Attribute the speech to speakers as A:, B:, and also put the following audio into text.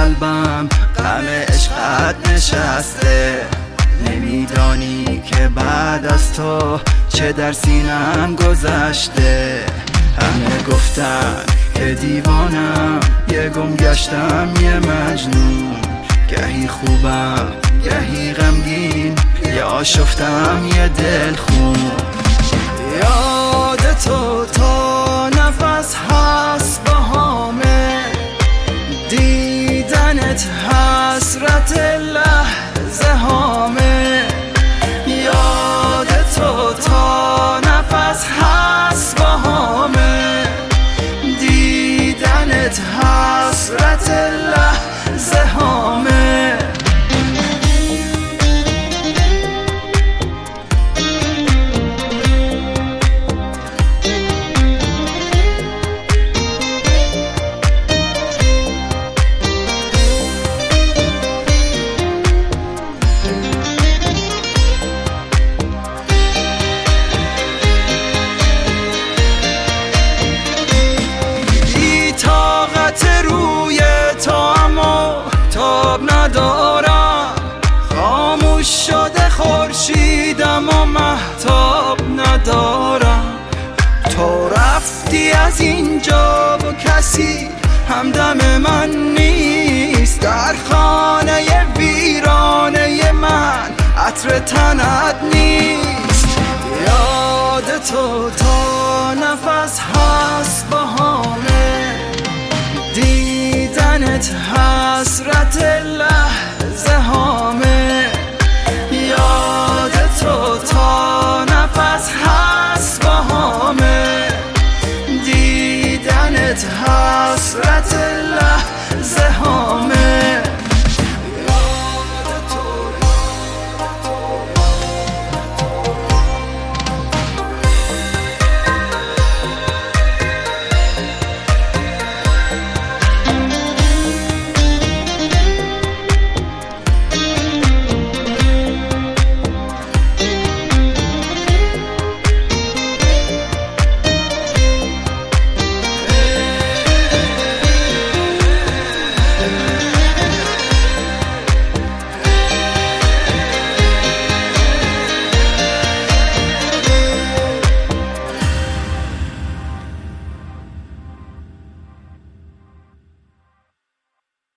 A: قلبم غم عشقت نشسته. نمیدانی که بعد از تو چه در سینم گذشته. همه گفتن که دیوانم، یه گم گشتم یه مجنون. گهی خوبم گهی غمگین، یه آشفتم یه دلخون. یاد تو تا نفس هست بهامه، دیدنت حسرت لحظه هامه. یاد تو تا نفس هست بهامه، دیدنت حسرت لحظه هامه. ندارم خاموش شده خورشیدم و مهتاب ندارم. تو رفتی از اینجا و کسی همدم من نیست. در خانه ویرانه من عطر تنت نیست. یاد تو تا نفس هست بهامه، دیدنت حسرت